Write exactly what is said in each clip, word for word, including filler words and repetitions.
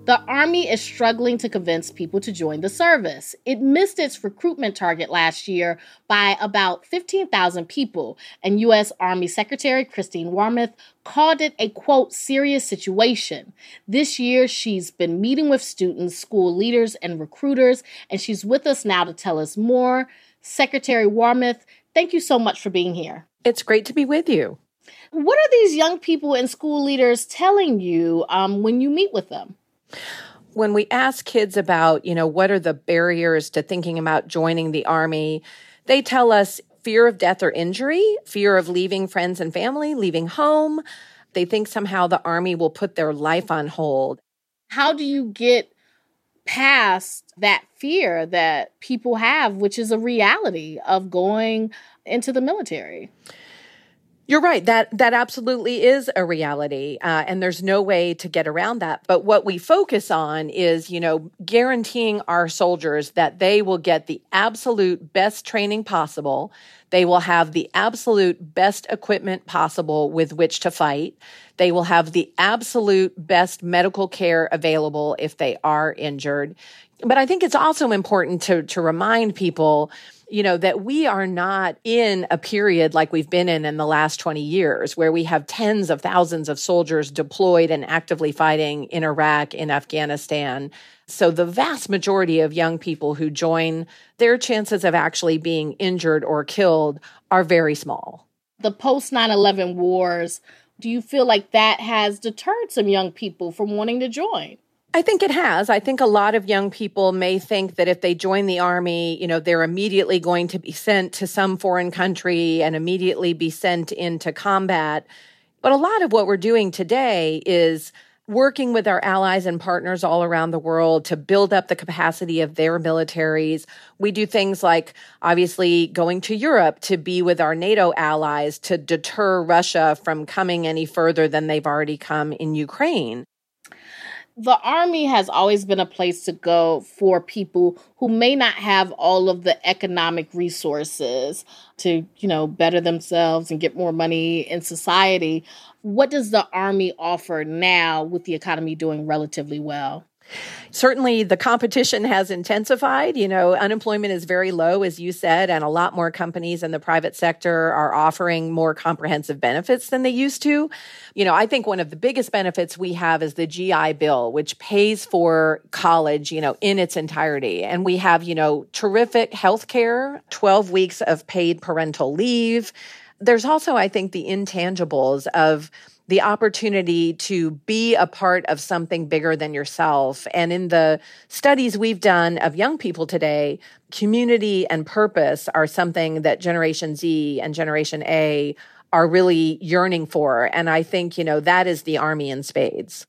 The Army is struggling to convince people to join the service. It missed its recruitment target last year by about fifteen thousand people, and U S Army Secretary Christine Wormuth called it a, quote, serious situation. This year, she's been meeting with students, school leaders, and recruiters, and she's with us now to tell us more. Secretary Wormuth, thank you so much for being here. It's great to be with you. What are these young people and school leaders telling you um, when you meet with them? When we ask kids about, you know, what are the barriers to thinking about joining the Army, they tell us fear of death or injury, fear of leaving friends and family, leaving home. They think somehow the Army will put their life on hold. How do you get past that fear that people have, which is a reality of going into the military? You're right. That that absolutely is a reality, uh, and there's no way to get around that. But what we focus on is, you know, guaranteeing our soldiers that they will get the absolute best training possible. They will have the absolute best equipment possible with which to fight. They will have the absolute best medical care available if they are injured. But I think it's also important to to remind people, you know, that we are not in a period like we've been in in the last twenty years, where we have tens of thousands of soldiers deployed and actively fighting in Iraq, in Afghanistan. So the vast majority of young people who join, their chances of actually being injured or killed are very small. The post nine eleven wars, do you feel like that has deterred some young people from wanting to join? I think it has. I think a lot of young people may think that if they join the Army, you know, they're immediately going to be sent to some foreign country and immediately be sent into combat. But a lot of what we're doing today is working with our allies and partners all around the world to build up the capacity of their militaries. We do things like, obviously, going to Europe to be with our NATO allies to deter Russia from coming any further than they've already come in Ukraine. The Army has always been a place to go for people who may not have all of the economic resources to, you know, better themselves and get more money in society. What does the Army offer now with the economy doing relatively well? Certainly, the competition has intensified. You know, unemployment is very low, as you said, and a lot more companies in the private sector are offering more comprehensive benefits than they used to. You know, I think one of the biggest benefits we have is the G I Bill, which pays for college, you know, in its entirety. And we have, you know, terrific health care, twelve weeks of paid parental leave. There's also, I think, the intangibles of the opportunity to be a part of something bigger than yourself. And in the studies we've done of young people today, community and purpose are something that Generation Z and Generation A are really yearning for. And I think, you know, that is the Army in spades.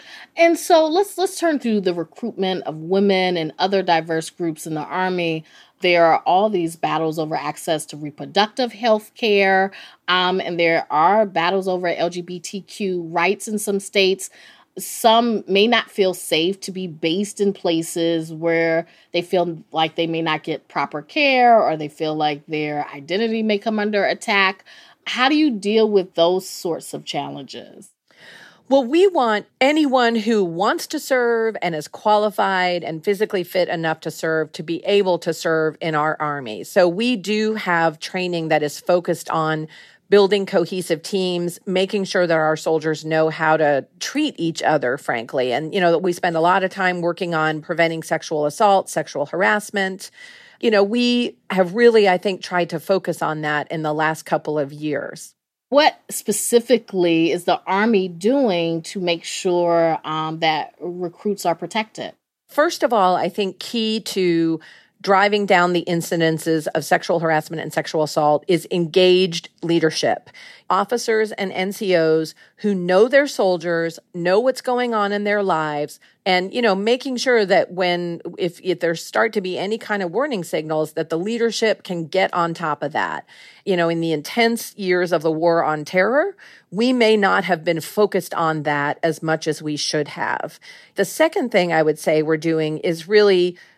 And so let's let's turn to the recruitment of women and other diverse groups in the Army. There are all these battles over access to reproductive health care, um, and there are battles over L G B T Q rights in some states. Some may not feel safe to be based in places where they feel like they may not get proper care, or they feel like their identity may come under attack. How do you deal with those sorts of challenges? Well, we want anyone who wants to serve and is qualified and physically fit enough to serve to be able to serve in our Army. So we do have training that is focused on building cohesive teams, making sure that our soldiers know how to treat each other, frankly. And, you know, we spend a lot of time working on preventing sexual assault, sexual harassment. You know, we have really, I think, tried to focus on that in the last couple of years. What specifically is the Army doing to make sure um, that recruits are protected? First of all, I think key to driving down the incidences of sexual harassment and sexual assault is engaged leadership. Officers and N C Os who know their soldiers, know what's going on in their lives, and, you know, making sure that when, if, if there start to be any kind of warning signals, that the leadership can get on top of that. You know, in the intense years of the war on terror, we may not have been focused on that as much as we should have. The second thing I would say we're doing is really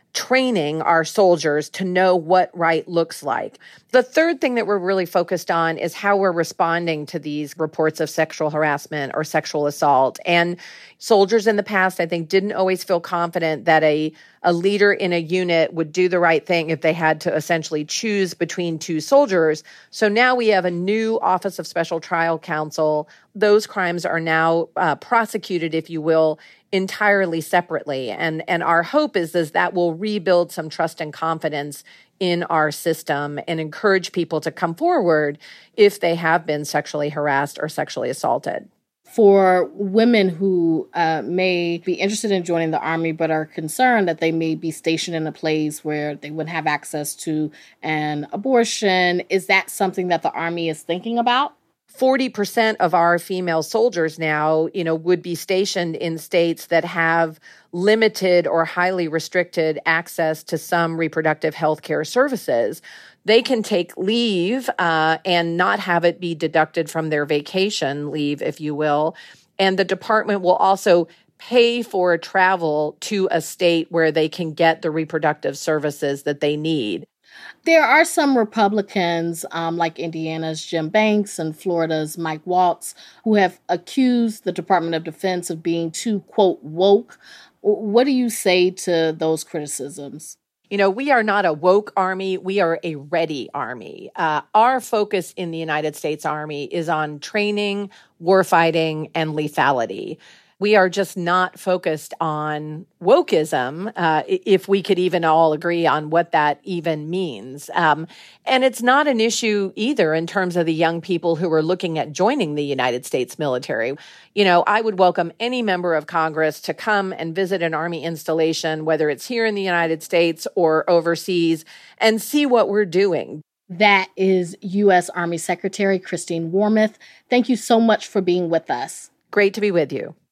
training our soldiers to know what right looks like. The third thing that we're really focused on is how we're responding to these reports of sexual harassment or sexual assault. And soldiers in the past, I think, didn't always feel confident that a, a leader in a unit would do the right thing if they had to essentially choose between two soldiers. So now we have a new Office of Special Trial Counsel. Those crimes are now uh, prosecuted, if you will, entirely separately. And, and our hope is, is that will rebuild some trust and confidence in our system and encourage people to come forward if they have been sexually harassed or sexually assaulted. For women who uh, may be interested in joining the Army but are concerned that they may be stationed in a place where they wouldn't have access to an abortion, is that something that the Army is thinking about? forty percent of our female soldiers now, you know, would be stationed in states that have limited or highly restricted access to some reproductive health care services. They can take leave uh, and not have it be deducted from their vacation leave, if you will. And the department will also pay for travel to a state where they can get the reproductive services that they need. There are some Republicans, um, like Indiana's Jim Banks and Florida's Mike Waltz, who have accused the Department of Defense of being too, quote, woke. What do you say to those criticisms? You know, we are not a woke army. We are a ready army. Uh, our focus in the United States Army is on training, warfighting, and lethality. We are just not focused on wokeism, uh, if we could even all agree on what that even means. Um, and it's not an issue either in terms of the young people who are looking at joining the United States military. You know, I would welcome any member of Congress to come and visit an Army installation, whether it's here in the United States or overseas, and see what we're doing. That is U S Army Secretary Christine Wormuth. Thank you so much for being with us. Great to be with you.